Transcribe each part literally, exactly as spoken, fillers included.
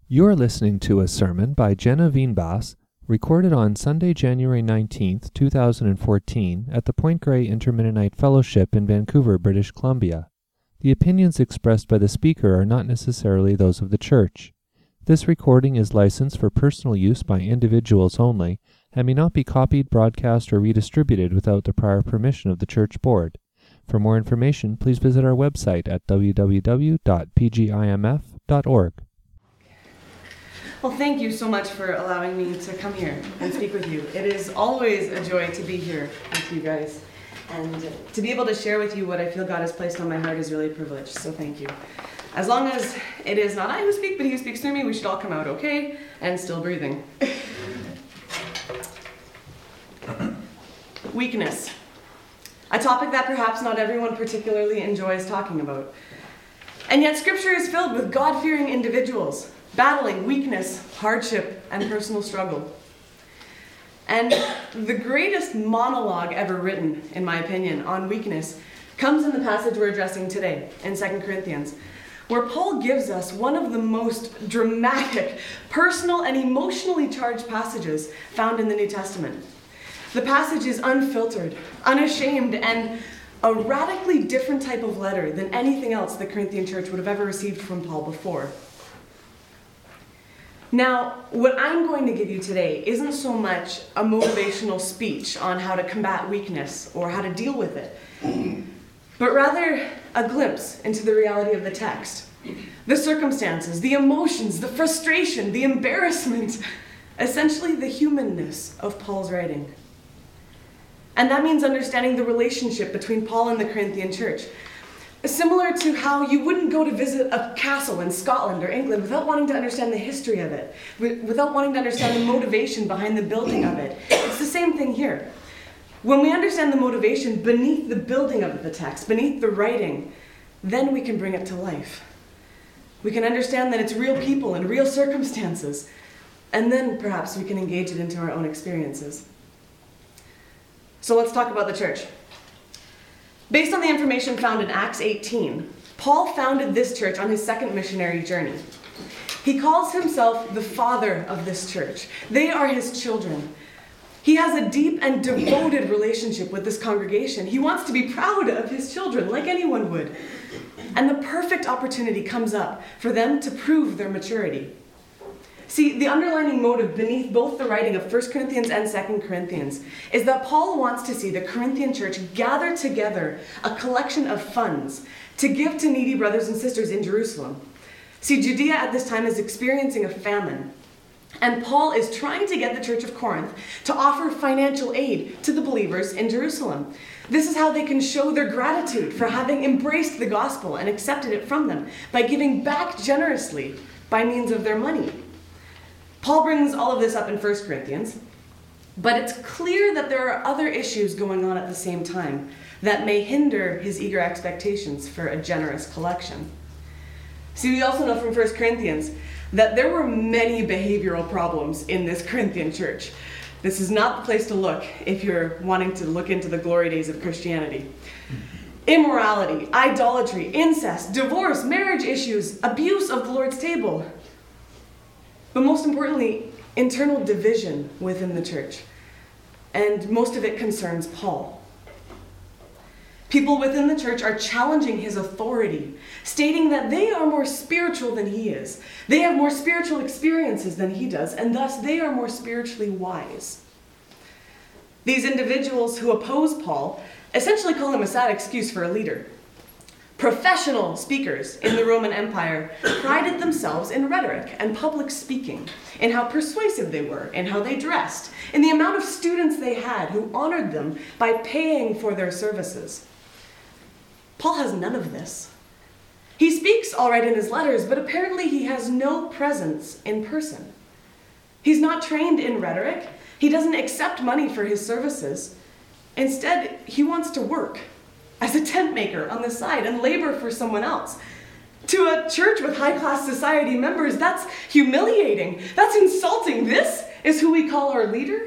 You're listening to a sermon by Jenna Wienbas, recorded on Sunday, January nineteenth, two thousand fourteen, at the Point Grey Intermennonite Fellowship in Vancouver, British Columbia. The opinions expressed by the speaker are not necessarily those of the church. This recording is licensed for personal use by individuals only and may not be copied, broadcast, or redistributed without the prior permission of the church board. For more information, please visit our website at w w w dot p g i m f dot org. Well, thank you so much for allowing me to come here and speak with you. It is always a joy to be here with you guys. And to be able to share with you what I feel God has placed on my heart is really a privilege, so thank you. As long as it is not I who speak, but He who speaks through me, we should all come out okay and still breathing. Weakness. A topic that perhaps not everyone particularly enjoys talking about. And yet Scripture is filled with God-fearing individuals battling weakness, hardship, and personal struggle. And the greatest monologue ever written, in my opinion, on weakness comes in the passage we're addressing today, in Second Corinthians, where Paul gives us one of the most dramatic, personal, and emotionally charged passages found in the New Testament. The passage is unfiltered, unashamed, and a radically different type of letter than anything else the Corinthian church would have ever received from Paul before. Now, what I'm going to give you today isn't so much a motivational speech on how to combat weakness or how to deal with it, but rather a glimpse into the reality of the text, the circumstances, the emotions, the frustration, the embarrassment, essentially the humanness of Paul's writing. And that means understanding the relationship between Paul and the Corinthian church. Similar to how you wouldn't go to visit a castle in Scotland or England without wanting to understand the history of it, without wanting to understand the motivation behind the building of it. It's the same thing here. When we understand the motivation beneath the building of the text, beneath the writing, then we can bring it to life. We can understand that it's real people and real circumstances, and then perhaps we can engage it into our own experiences. So let's talk about the church. Based on the information found in Acts eighteen, Paul founded this church on his second missionary journey. He calls himself the father of this church. They are his children. He has a deep and devoted relationship with this congregation. He wants to be proud of his children, like anyone would. And the perfect opportunity comes up for them to prove their maturity. See, the underlying motive beneath both the writing of First Corinthians and Second Corinthians is that Paul wants to see the Corinthian church gather together a collection of funds to give to needy brothers and sisters in Jerusalem. See, Judea at this time is experiencing a famine, and Paul is trying to get the church of Corinth to offer financial aid to the believers in Jerusalem. This is how they can show their gratitude for having embraced the gospel and accepted it from them, by giving back generously by means of their money. Paul brings all of this up in First Corinthians, but it's clear that there are other issues going on at the same time that may hinder his eager expectations for a generous collection. See, we also know from First Corinthians that there were many behavioral problems in this Corinthian church. This is not the place to look if you're wanting to look into the glory days of Christianity. Immorality, idolatry, incest, divorce, marriage issues, abuse of the Lord's table. But most importantly, internal division within the church. And most of it concerns Paul. People within the church are challenging his authority, stating that they are more spiritual than he is. They have more spiritual experiences than he does, and thus they are more spiritually wise. These individuals who oppose Paul essentially call him a sad excuse for a leader. Professional speakers in the Roman Empire prided themselves in rhetoric and public speaking, in how persuasive they were, in how they dressed, in the amount of students they had who honored them by paying for their services. Paul has none of this. He speaks all right in his letters, but apparently he has no presence in person. He's not trained in rhetoric. He doesn't accept money for his services. Instead, he wants to work as a tent maker on the side and labor for someone else. To a church with high-class society members, that's humiliating. That's insulting. This is who we call our leader?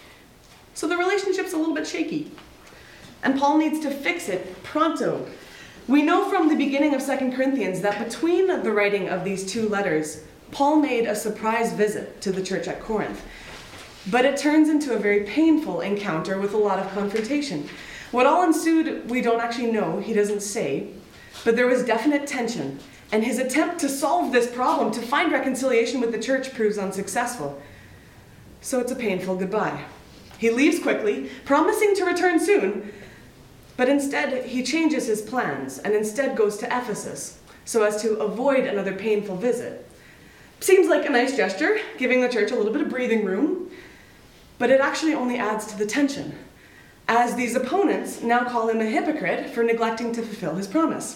So the relationship's a little bit shaky. And Paul needs to fix it pronto. We know from the beginning of Second Corinthians that between the writing of these two letters, Paul made a surprise visit to the church at Corinth. But it turns into a very painful encounter with a lot of confrontation. What all ensued, we don't actually know, he doesn't say, but there was definite tension, and his attempt to solve this problem, to find reconciliation with the church, proves unsuccessful. So it's a painful goodbye. He leaves quickly, promising to return soon, but instead he changes his plans and instead goes to Ephesus so as to avoid another painful visit. Seems like a nice gesture, giving the church a little bit of breathing room, but it actually only adds to the tension, as these opponents now call him a hypocrite for neglecting to fulfill his promise.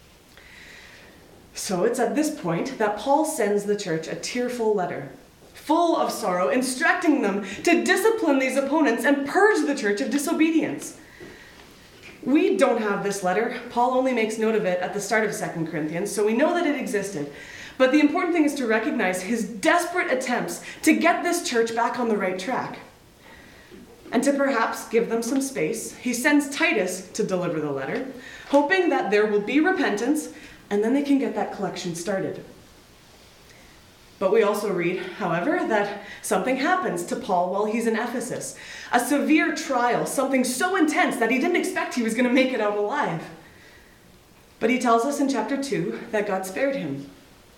So it's at this point that Paul sends the church a tearful letter, full of sorrow, instructing them to discipline these opponents and purge the church of disobedience. We don't have this letter. Paul only makes note of it at the start of Second Corinthians, so we know that it existed. But the important thing is to recognize his desperate attempts to get this church back on the right track. And to perhaps give them some space, he sends Titus to deliver the letter, hoping that there will be repentance, and then they can get that collection started. But we also read, however, that something happens to Paul while he's in Ephesus. A severe trial, something so intense that he didn't expect he was going to make it out alive. But he tells us in chapter two that God spared him.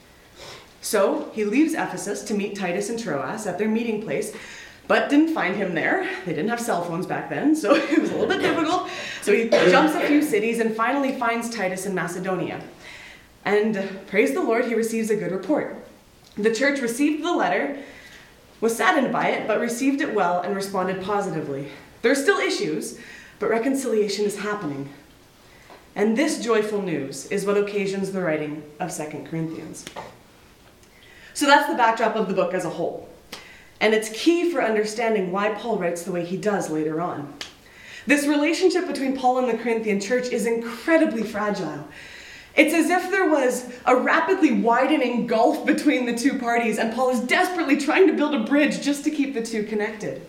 So he leaves Ephesus to meet Titus and Troas at their meeting place, but didn't find him there. They didn't have cell phones back then, so it was a little bit difficult. So he jumps a few cities and finally finds Titus in Macedonia. And uh, praise the Lord, he receives a good report. The church received the letter, was saddened by it, but received it well and responded positively. There are still issues, but reconciliation is happening. And this joyful news is what occasions the writing of Second Corinthians. So that's the backdrop of the book as a whole. And it's key for understanding why Paul writes the way he does later on. This relationship between Paul and the Corinthian church is incredibly fragile. It's as if there was a rapidly widening gulf between the two parties, and Paul is desperately trying to build a bridge just to keep the two connected.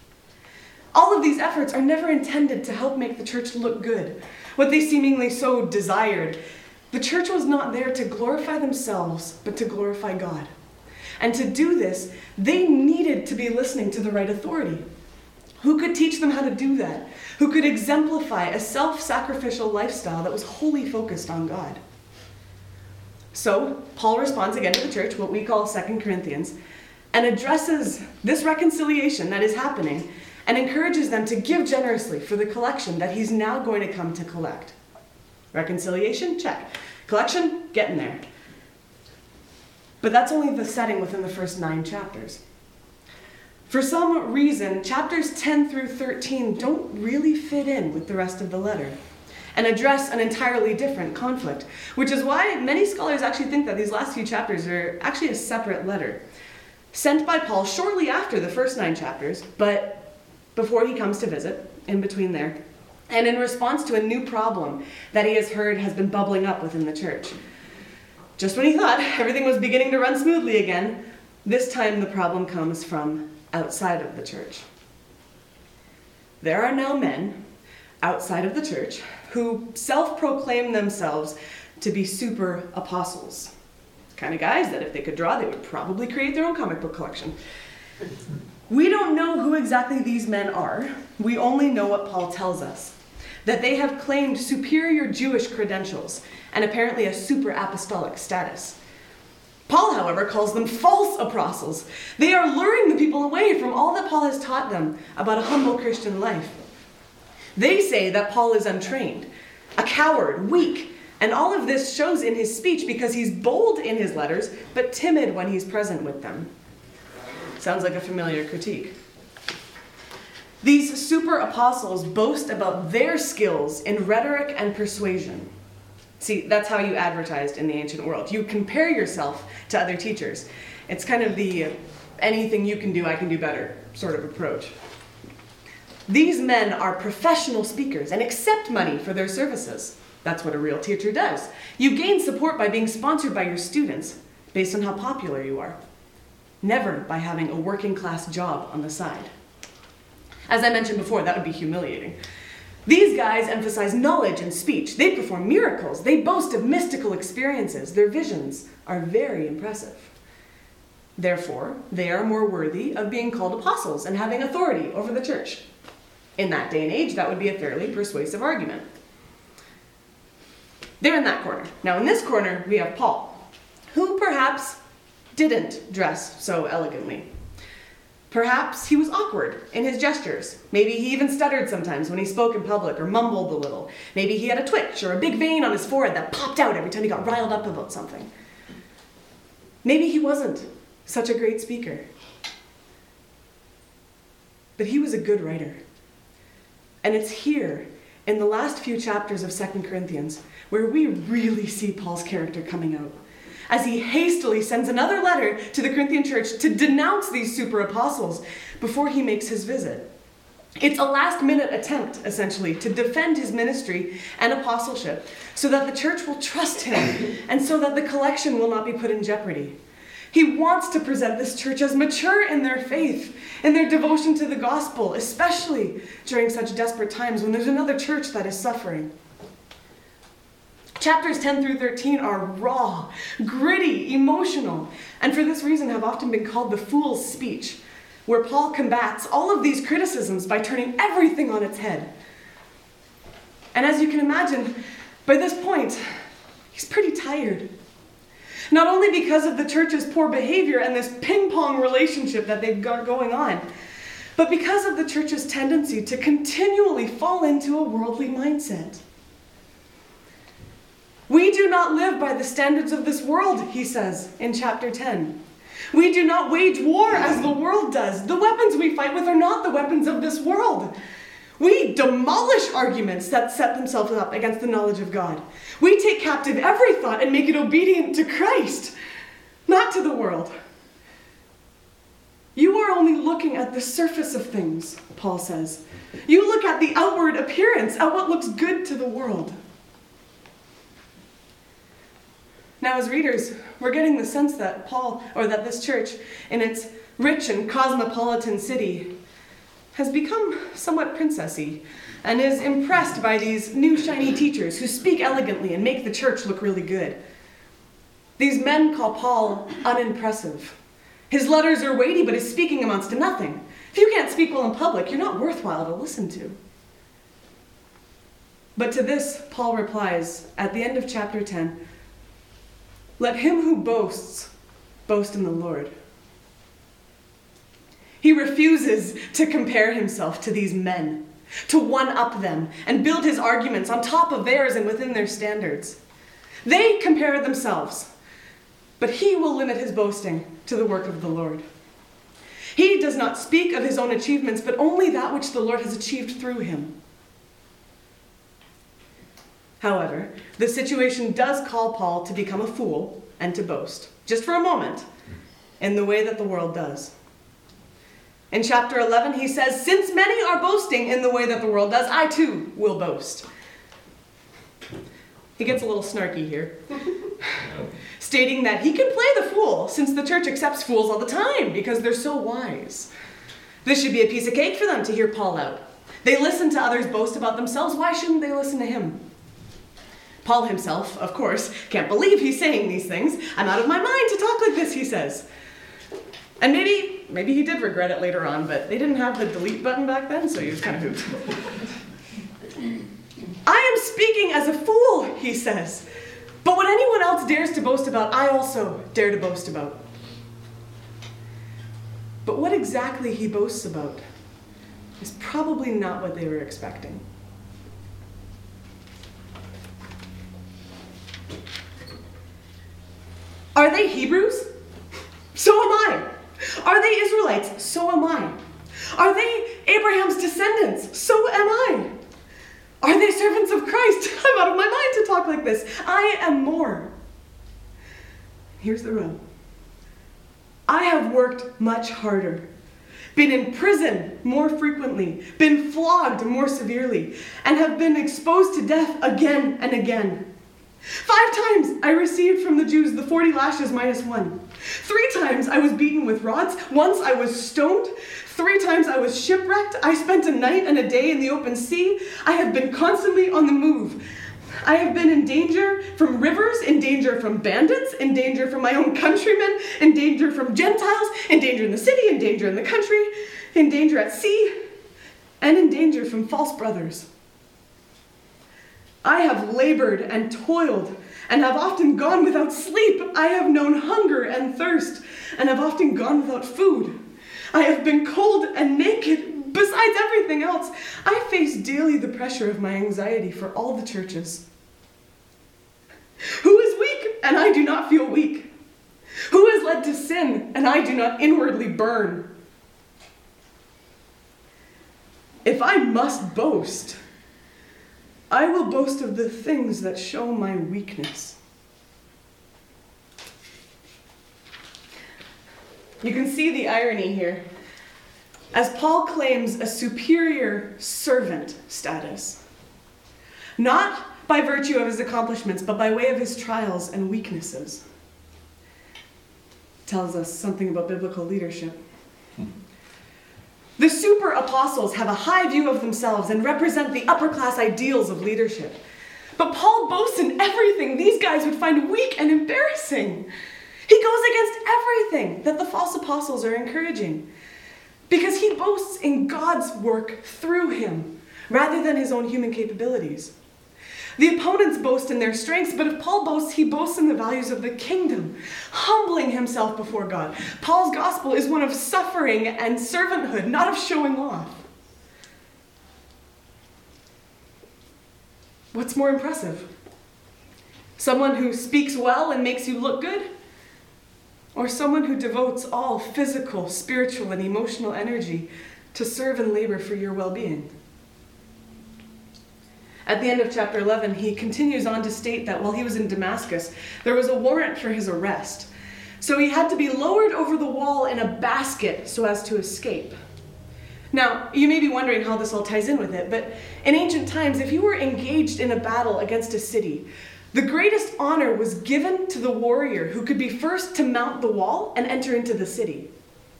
All of these efforts are never intended to help make the church look good, what they seemingly so desired. The church was not there to glorify themselves, but to glorify God. And to do this, they needed to be listening to the right authority. Who could teach them how to do that? Who could exemplify a self-sacrificial lifestyle that was wholly focused on God? So, Paul responds again to the church, what we call Second Corinthians, and addresses this reconciliation that is happening and encourages them to give generously for the collection that he's now going to come to collect. Reconciliation? Check. Collection? Getting there. But that's only the setting within the first nine chapters. For some reason, chapters ten through thirteen don't really fit in with the rest of the letter and address an entirely different conflict, which is why many scholars actually think that these last few chapters are actually a separate letter, sent by Paul shortly after the first nine chapters, but before he comes to visit, in between there, and in response to a new problem that he has heard has been bubbling up within the church. Just when he thought everything was beginning to run smoothly again, this time the problem comes from outside of the church. There are now men outside of the church who self-proclaim themselves to be super apostles. Kind of guys that if they could draw, they would probably create their own comic book collection. We don't know who exactly these men are. We only know what Paul tells us, that they have claimed superior Jewish credentials and apparently a super apostolic status. Paul, however, calls them false apostles. They are luring the people away from all that Paul has taught them about a humble Christian life. They say that Paul is untrained, a coward, weak, and all of this shows in his speech because he's bold in his letters, but timid when he's present with them. Sounds like a familiar critique. These super apostles boast about their skills in rhetoric and persuasion. See, that's how you advertised in the ancient world. You compare yourself to other teachers. It's kind of the uh, anything you can do, I can do better sort of approach. These men are professional speakers and accept money for their services. That's what a real teacher does. You gain support by being sponsored by your students based on how popular you are, never by having a working class job on the side. As I mentioned before, that would be humiliating. These guys emphasize knowledge and speech. They perform miracles. They boast of mystical experiences. Their visions are very impressive. Therefore, they are more worthy of being called apostles and having authority over the church. In that day and age, that would be a fairly persuasive argument. They're in that corner. Now, in this corner, we have Paul, who perhaps didn't dress so elegantly. Perhaps he was awkward in his gestures. Maybe he even stuttered sometimes when he spoke in public or mumbled a little. Maybe he had a twitch or a big vein on his forehead that popped out every time he got riled up about something. Maybe he wasn't such a great speaker. But he was a good writer. And it's here, in the last few chapters of Second Corinthians, where we really see Paul's character coming out, as he hastily sends another letter to the Corinthian church to denounce these super apostles before he makes his visit. It's a last-minute attempt, essentially, to defend his ministry and apostleship so that the church will trust him and so that the collection will not be put in jeopardy. He wants to present this church as mature in their faith, in their devotion to the gospel, especially during such desperate times when there's another church that is suffering. Chapters ten through thirteen are raw, gritty, emotional, and for this reason have often been called the fool's speech, where Paul combats all of these criticisms by turning everything on its head. And as you can imagine, by this point, he's pretty tired. Not only because of the church's poor behavior and this ping-pong relationship that they've got going on, but because of the church's tendency to continually fall into a worldly mindset. We do not live by the standards of this world, he says in chapter ten. We do not wage war as the world does. The weapons we fight with are not the weapons of this world. We demolish arguments that set themselves up against the knowledge of God. We take captive every thought and make it obedient to Christ, not to the world. You are only looking at the surface of things, Paul says. You look at the outward appearance, at what looks good to the world. Now, as readers, we're getting the sense that Paul, or that this church, in its rich and cosmopolitan city, has become somewhat princessy and is impressed by these new shiny teachers who speak elegantly and make the church look really good. These men call Paul unimpressive. His letters are weighty, but his speaking amounts to nothing. If you can't speak well in public, you're not worthwhile to listen to. But to this, Paul replies at the end of chapter ten, "Let him who boasts, boast in the Lord." He refuses to compare himself to these men, to one-up them and build his arguments on top of theirs and within their standards. They compare themselves, but he will limit his boasting to the work of the Lord. He does not speak of his own achievements, but only that which the Lord has achieved through him. However, the situation does call Paul to become a fool and to boast, just for a moment, in the way that the world does. In chapter eleven, he says, "Since many are boasting in the way that the world does, I too will boast." He gets a little snarky here, stating that he can play the fool since the church accepts fools all the time because they're so wise. This should be a piece of cake for them to hear Paul out. They listen to others boast about themselves. Why shouldn't they listen to him? Paul himself, of course, can't believe he's saying these things. "I'm out of my mind to talk like this," he says. And maybe, maybe he did regret it later on, but they didn't have the delete button back then, so he was kind of hooped. "I am speaking as a fool," he says. "But what anyone else dares to boast about, I also dare to boast about." But what exactly he boasts about is probably not what they were expecting. Are they Hebrews? So am I. Are they Israelites? So am I. Are they Abraham's descendants? So am I. Are they servants of Christ? I'm out of my mind to talk like this. I am more. Here's the rub. I have worked much harder, been in prison more frequently, been flogged more severely, and have been exposed to death again and again. Five times I received from the Jews the forty lashes minus one. Three times I was beaten with rods. Once I was stoned. Three times I was shipwrecked. I spent a night and a day in the open sea. I have been constantly on the move. I have been in danger from rivers, in danger from bandits, in danger from my own countrymen, in danger from Gentiles, in danger in the city, in danger in the country, in danger at sea, and in danger from false brothers. I have labored and toiled, and have often gone without sleep. I have known hunger and thirst, and have often gone without food. I have been cold and naked. Besides everything else, I face daily the pressure of my anxiety for all the churches. Who is weak, and I do not feel weak? Who is led to sin, and I do not inwardly burn? If I must boast, I will boast of the things that show my weakness. You can see the irony here, as Paul claims a superior servant status, not by virtue of his accomplishments, but by way of his trials and weaknesses. Tells us something about biblical leadership. The super apostles have a high view of themselves and represent the upper class ideals of leadership. But Paul boasts in everything these guys would find weak and embarrassing. He goes against everything that the false apostles are encouraging, because he boasts in God's work through him, rather than his own human capabilities. The opponents boast in their strengths, but if Paul boasts, he boasts in the values of the kingdom, humbling himself before God. Paul's gospel is one of suffering and servanthood, not of showing off. What's more impressive? Someone who speaks well and makes you look good? Or someone who devotes all physical, spiritual, and emotional energy to serve and labor for your well-being? At the end of chapter eleven, he continues on to state that while he was in Damascus, there was a warrant for his arrest. So he had to be lowered over the wall in a basket so as to escape. Now, you may be wondering how this all ties in with it, but in ancient times, if you were engaged in a battle against a city, the greatest honor was given to the warrior who could be first to mount the wall and enter into the city.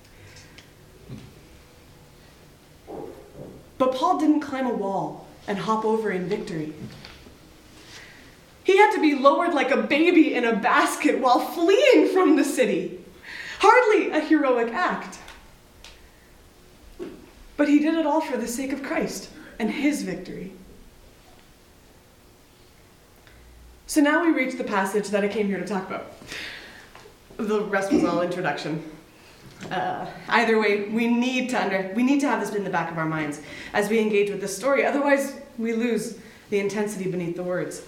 But Paul didn't climb a wall and hop over in victory. He had to be lowered like a baby in a basket while fleeing from the city. Hardly a heroic act. But he did it all for the sake of Christ and his victory. So now we reach the passage that I came here to talk about. The rest was all introduction. Uh, either way, we need to under, we need to have this in the back of our minds as we engage with this story. Otherwise, we lose the intensity beneath the words.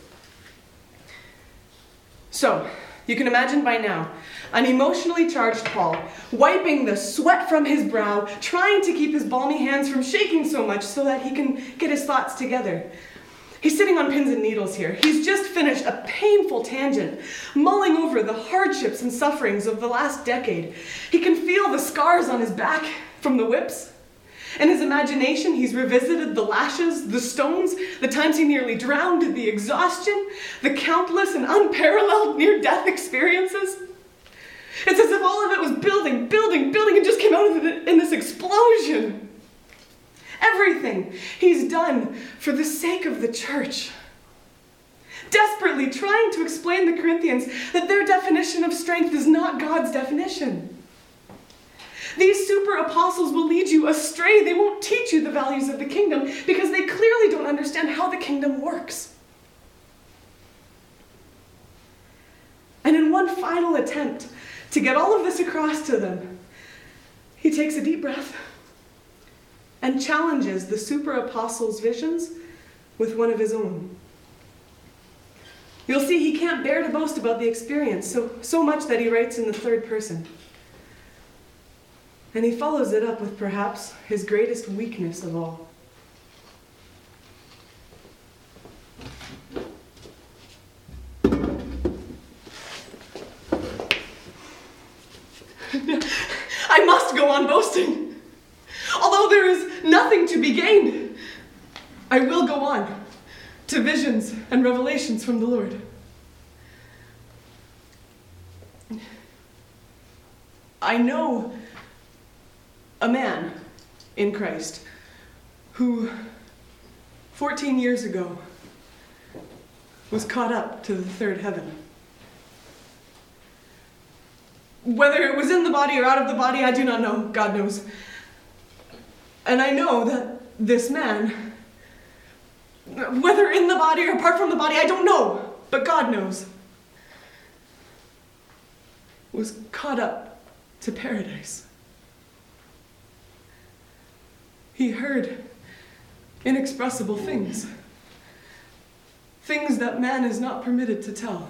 So, you can imagine by now, an emotionally charged Paul, wiping the sweat from his brow, trying to keep his balmy hands from shaking so much so that he can get his thoughts together. He's sitting on pins and needles here. He's just finished a painful tangent, mulling over the hardships and sufferings of the last decade. He can feel the scars on his back from the whips. In his imagination, he's revisited the lashes, the stones, the times he nearly drowned, the exhaustion, the countless and unparalleled near-death experiences. It's as if all of it was building, building, building, and just came out of it in this explosion. Everything he's done for the sake of the church. Desperately trying to explain to the Corinthians that their definition of strength is not God's definition. These super apostles will lead you astray. They won't teach you the values of the kingdom because they clearly don't understand how the kingdom works. And in one final attempt to get all of this across to them, he takes a deep breath and challenges the super apostles' visions with one of his own. You'll see he can't bear to boast about the experience, so, so much that he writes in the third person. And he follows it up with perhaps his greatest weakness of all. I must go on boasting. Although there is nothing to be gained, I will go on to visions and revelations from the Lord. I know a man in Christ who fourteen years ago was caught up to the third heaven. Whether it was in the body or out of the body, I do not know. God knows. And I know that this man, whether in the body or apart from the body, I don't know, but God knows, was caught up to paradise. He heard inexpressible things, things that man is not permitted to tell.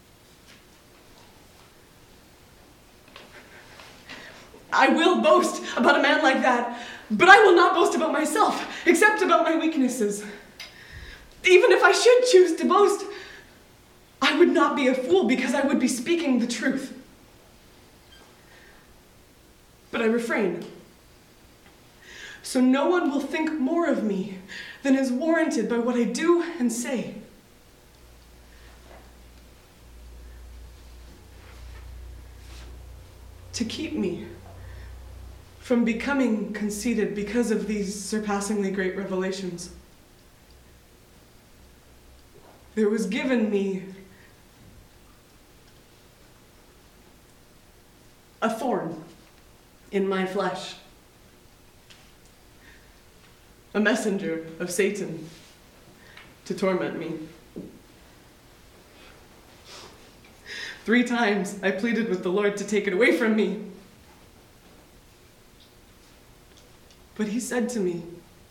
I will boast about a man like that, but I will not boast about myself, except about my weaknesses. Even if I should choose to boast, I would not be a fool because I would be speaking the truth. But I refrain, so no one will think more of me than is warranted by what I do and say. To keep me from becoming conceited because of these surpassingly great revelations, there was given me a thorn in my flesh, a messenger of Satan to torment me. Three times I pleaded with the Lord to take it away from me. But he said to me,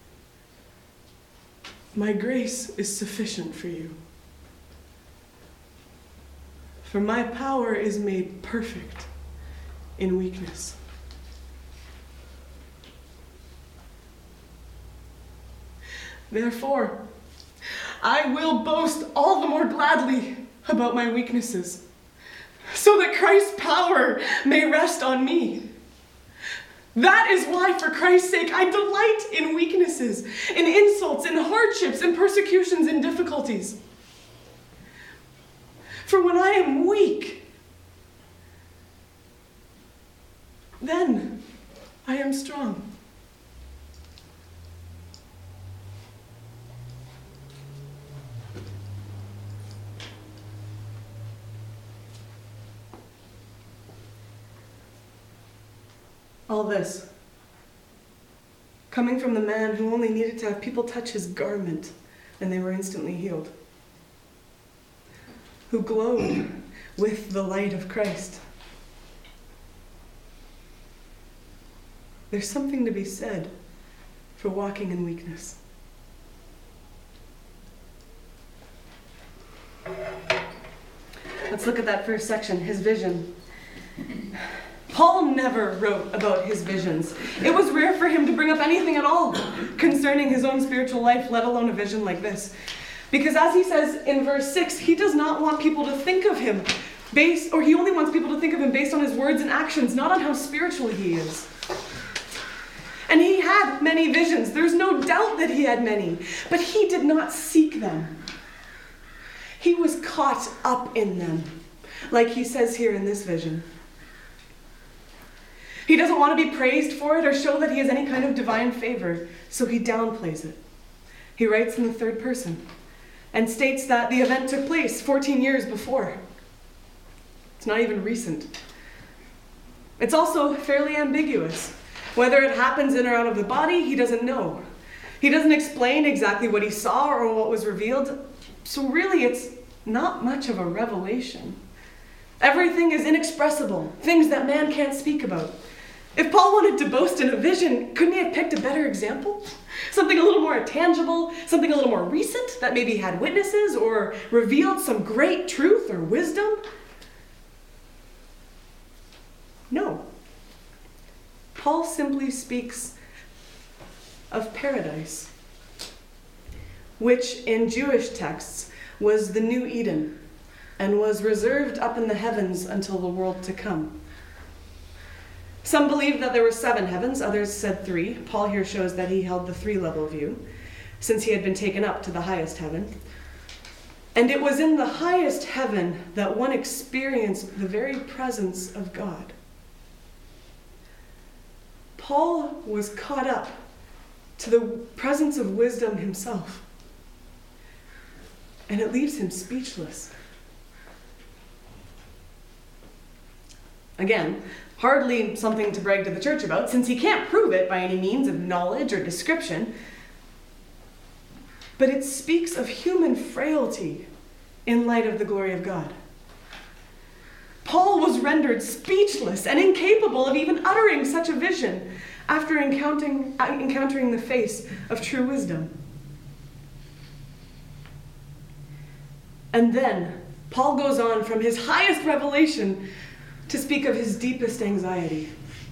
"My grace is sufficient for you, for my power is made perfect in weakness." Therefore, I will boast all the more gladly about my weaknesses, so that Christ's power may rest on me. That is why, for Christ's sake, I delight in weaknesses, in insults, in hardships, in persecutions, in difficulties. For when I am weak, then I am strong. All this coming from the man who only needed to have people touch his garment and they were instantly healed, who glowed with the light of Christ. There's something to be said for walking in weakness. Let's look at that first section, his vision. Paul never wrote about his visions. It was rare for him to bring up anything at all concerning his own spiritual life, let alone a vision like this. Because as he says in verse six, he does not want people to think of him based, or he only wants people to think of him based on his words and actions, not on how spiritual he is. And he had many visions. There's no doubt that he had many, but he did not seek them. He was caught up in them, like he says here in this vision. He doesn't want to be praised for it or show that he has any kind of divine favor, so he downplays it. He writes in the third person and states that the event took place fourteen years before. It's not even recent. It's also fairly ambiguous. Whether it happens in or out of the body, he doesn't know. He doesn't explain exactly what he saw or what was revealed, so really it's not much of a revelation. Everything is inexpressible, things that man can't speak about. If Paul wanted to boast in a vision, couldn't he have picked a better example? Something a little more tangible, something a little more recent that maybe had witnesses or revealed some great truth or wisdom? No. Paul simply speaks of paradise, which in Jewish texts was the new Eden and was reserved up in the heavens until the world to come. Some believe that there were seven heavens, others said three. Paul here shows that he held the three-level view, since he had been taken up to the highest heaven. And it was in the highest heaven that one experienced the very presence of God. Paul was caught up to the presence of wisdom himself. And it leaves him speechless. Again, hardly something to brag to the church about, since he can't prove it by any means of knowledge or description. But it speaks of human frailty in light of the glory of God. Paul was rendered speechless and incapable of even uttering such a vision after encountering, encountering the face of true wisdom. And then Paul goes on from his highest revelation to speak of his deepest anxiety,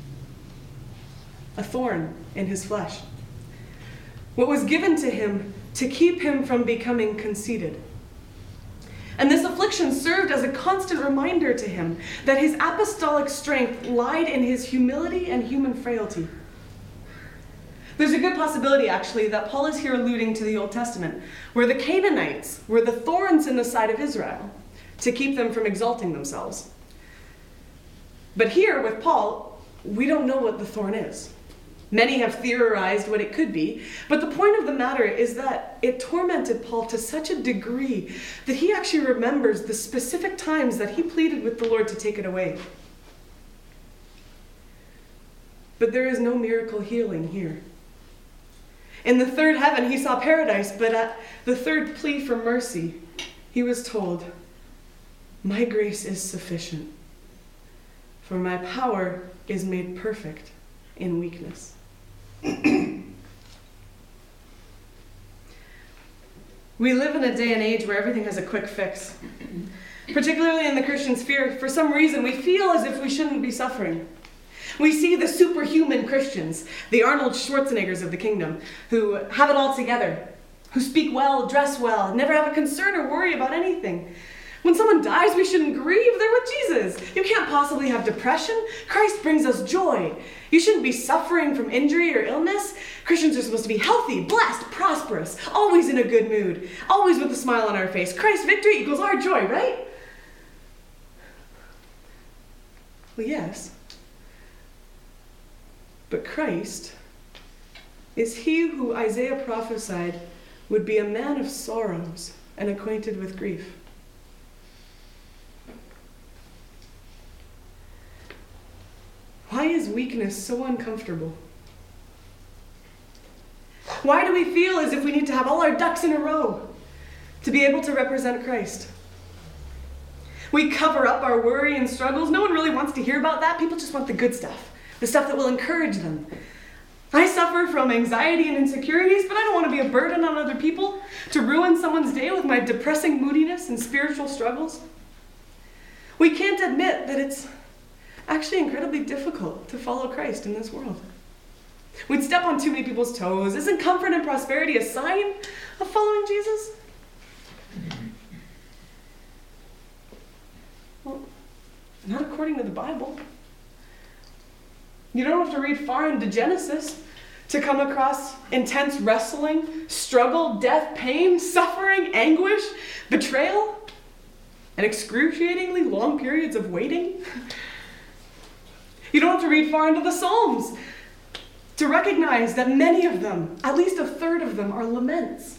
a thorn in his flesh. What was given to him to keep him from becoming conceited. And this affliction served as a constant reminder to him that his apostolic strength lied in his humility and human frailty. There's a good possibility, actually, that Paul is here alluding to the Old Testament, where the Canaanites were the thorns in the side of Israel to keep them from exalting themselves. But here, with Paul, we don't know what the thorn is. Many have theorized what it could be, but the point of the matter is that it tormented Paul to such a degree that he actually remembers the specific times that he pleaded with the Lord to take it away. But there is no miracle healing here. In the third heaven, he saw paradise, but at the third plea for mercy, he was told, "My grace is sufficient, for my power is made perfect in weakness." We live in a day and age where everything has a quick fix. Particularly in the Christian sphere, for some reason, we feel as if we shouldn't be suffering. We see the superhuman Christians, the Arnold Schwarzeneggers of the kingdom, who have it all together, who speak well, dress well, never have a concern or worry about anything. When someone dies, we shouldn't grieve. They're with Jesus. You can't possibly have depression. Christ brings us joy. You shouldn't be suffering from injury or illness. Christians are supposed to be healthy, blessed, prosperous, always in a good mood, always with a smile on our face. Christ's victory equals our joy, right? Well, yes. But Christ is he who Isaiah prophesied would be a man of sorrows and acquainted with grief. Why is weakness so uncomfortable? Why do we feel as if we need to have all our ducks in a row to be able to represent Christ? We cover up our worry and struggles. No one really wants to hear about that. People just want the good stuff, the stuff that will encourage them. I suffer from anxiety and insecurities, but I don't want to be a burden on other people, to ruin someone's day with my depressing moodiness and spiritual struggles. We can't admit that it's actually incredibly difficult to follow Christ in this world. We'd step on too many people's toes. Isn't comfort and prosperity a sign of following Jesus? Well, not according to the Bible. You don't have to read far into Genesis to come across intense wrestling, struggle, death, pain, suffering, anguish, betrayal, and excruciatingly long periods of waiting. You don't have to read far into the Psalms to recognize that many of them, at least a third of them, are laments.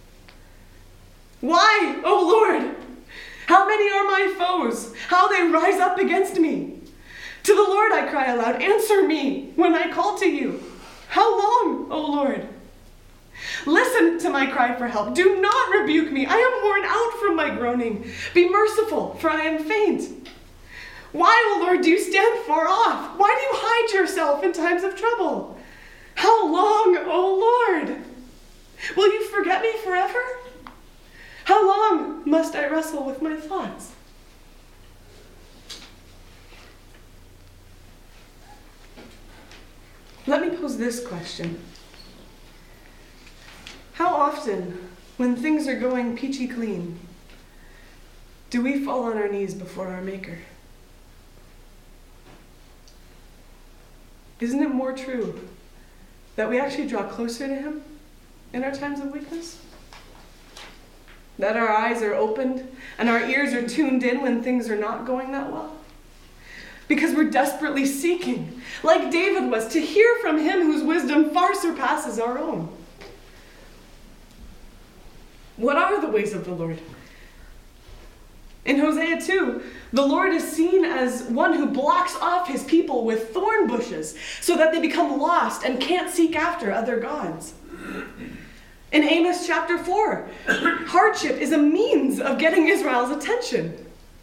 Why, O Lord? How many are my foes? How they rise up against me. To the Lord I cry aloud, answer me when I call to you. How long, O Lord? Listen to my cry for help. Do not rebuke me. I am worn out from my groaning. Be merciful, for I am faint. Why, O Lord, do you stand far off? Why do you hide yourself in times of trouble? How long, O Lord? Will you forget me forever? How long must I wrestle with my thoughts? Let me pose this question. How often, when things are going peachy clean, do we fall on our knees before our Maker? Isn't it more true that we actually draw closer to him in our times of weakness? that our eyes are opened and our ears are tuned in when things are not going that well? Because we're desperately seeking, like David was, to hear from him whose wisdom far surpasses our own. What are the ways of the Lord? In Hosea two, the Lord is seen as one who blocks off his people with thorn bushes so that they become lost and can't seek after other gods. In Amos chapter four, hardship is a means of getting Israel's attention.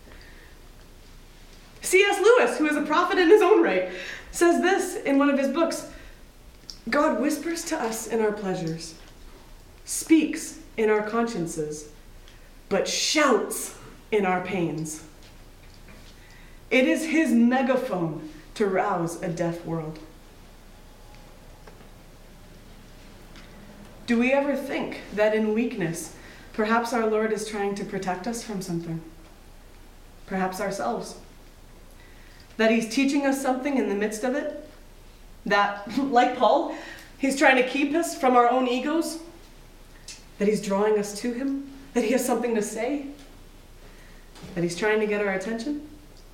C S Lewis, who is a prophet in his own right, says this in one of his books: God whispers to us in our pleasures, speaks in our consciences, but shouts in our pains. It is his megaphone to rouse a deaf world. Do we ever think that in weakness, perhaps our Lord is trying to protect us from something? Perhaps ourselves. That he's teaching us something in the midst of it? That, like Paul, he's trying to keep us from our own egos? That he's drawing us to him? That he has something to say? That he's trying to get our attention?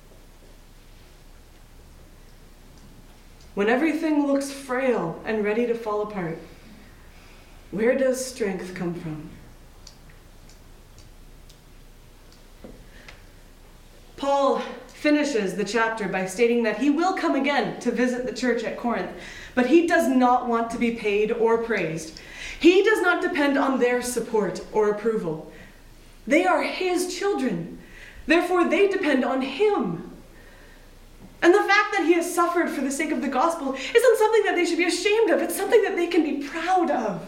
When everything looks frail and ready to fall apart, where does strength come from? Paul finishes the chapter by stating that he will come again to visit the church at Corinth, but he does not want to be paid or praised. He does not depend on their support or approval. They are his children. Therefore, they depend on him. And the fact that he has suffered for the sake of the gospel isn't something that they should be ashamed of. It's something that they can be proud of.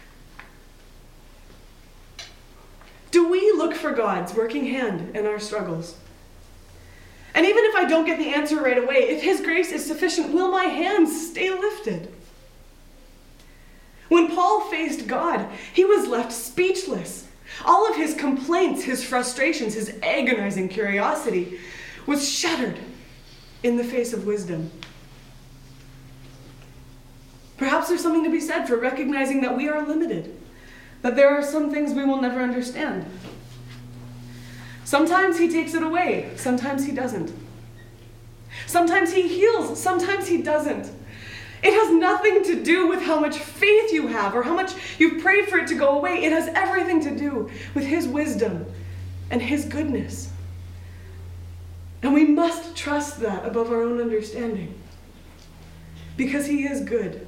Do we look for God's working hand in our struggles? And even if I don't get the answer right away, if his grace is sufficient, will my hands stay lifted? When Paul faced God, he was left speechless. All of his complaints, his frustrations, his agonizing curiosity was shattered in the face of wisdom. Perhaps there's something to be said for recognizing that we are limited, that there are some things we will never understand. Sometimes he takes it away, sometimes he doesn't. Sometimes he heals, sometimes he doesn't. It has nothing to do with how much faith you have or how much you've prayed for it to go away. It has everything to do with his wisdom and his goodness. And we must trust that above our own understanding, because he is good.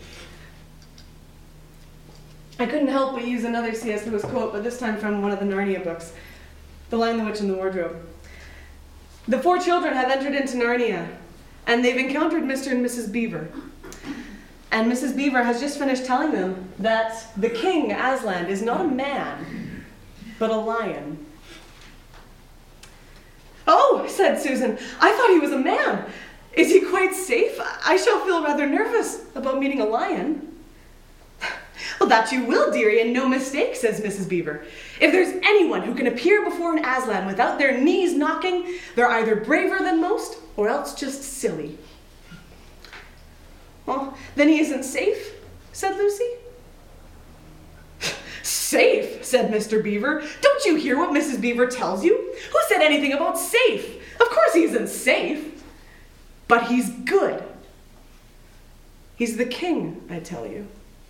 I couldn't help but use another C S Lewis quote, but this time from one of the Narnia books, The Lion, the Witch, and the Wardrobe. The four children have entered into Narnia, and they've encountered Mister and Missus Beaver. And Missus Beaver has just finished telling them that the king, Aslan, is not a man, but a lion. "Oh," said Susan, "I thought he was a man. Is he quite safe? I shall feel rather nervous about meeting a lion." "Well, that you will, dearie, and no mistake," says Missus Beaver. "If there's anyone who can appear before an Aslan without their knees knocking, they're either braver than most or else just silly." "Well, then he isn't safe?" said Lucy. "Safe?" said Mister Beaver. "Don't you hear what Missus Beaver tells you? Who said anything about safe? Of course he isn't safe. But he's good. He's the king, I tell you."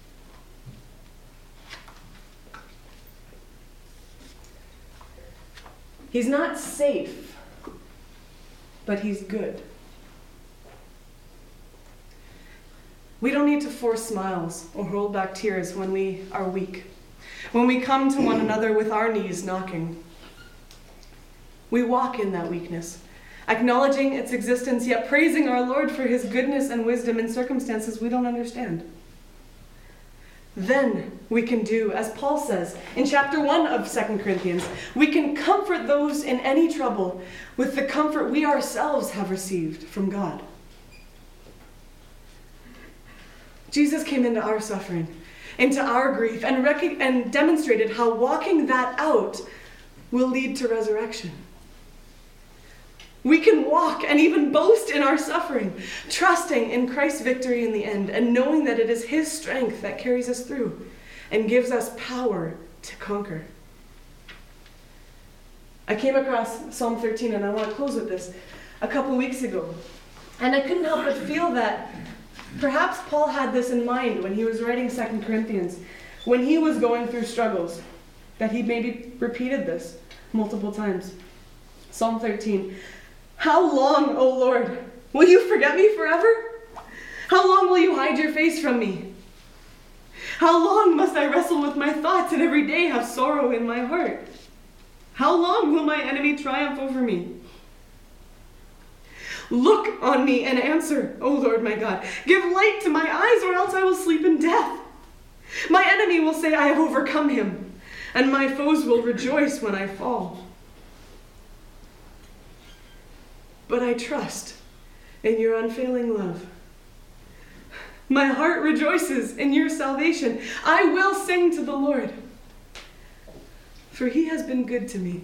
He's not safe, but he's good. We don't need to force smiles or hold back tears when we are weak, when we come to one another with our knees knocking. We walk in that weakness, acknowledging its existence, yet praising our Lord for his goodness and wisdom in circumstances we don't understand. Then we can do, as Paul says in chapter one of Second Corinthians, we can comfort those in any trouble with the comfort we ourselves have received from God. Jesus came into our suffering, into our grief, and, rec- and demonstrated how walking that out will lead to resurrection. We can walk and even boast in our suffering, trusting in Christ's victory in the end, and knowing that it is his strength that carries us through and gives us power to conquer. I came across Psalm thirteen, and I want to close with this, a couple weeks ago. And I couldn't help but feel that perhaps Paul had this in mind when he was writing Second Corinthians, when he was going through struggles, that he maybe repeated this multiple times. Psalm thirteen, how long, O Lord, will you forget me forever? How long will you hide your face from me? How long must I wrestle with my thoughts and every day have sorrow in my heart? How long will my enemy triumph over me? Look on me and answer, O Lord my God. Give light to my eyes, or else I will sleep in death. My enemy will say, I have overcome him, and my foes will rejoice when I fall. But I trust in your unfailing love. My heart rejoices in your salvation. I will sing to the Lord, for he has been good to me.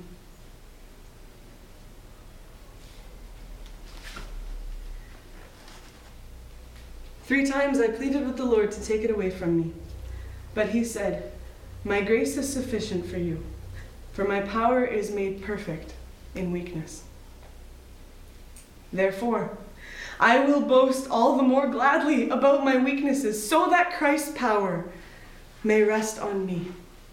Three times I pleaded with the Lord to take it away from me, but he said, my grace is sufficient for you, for my power is made perfect in weakness. Therefore, I will boast all the more gladly about my weaknesses, so that Christ's power may rest on me.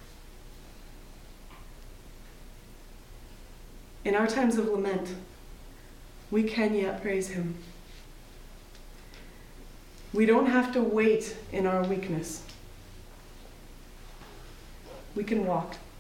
In our times of lament, we can yet praise him. We don't have to wait in our weakness. We can walk.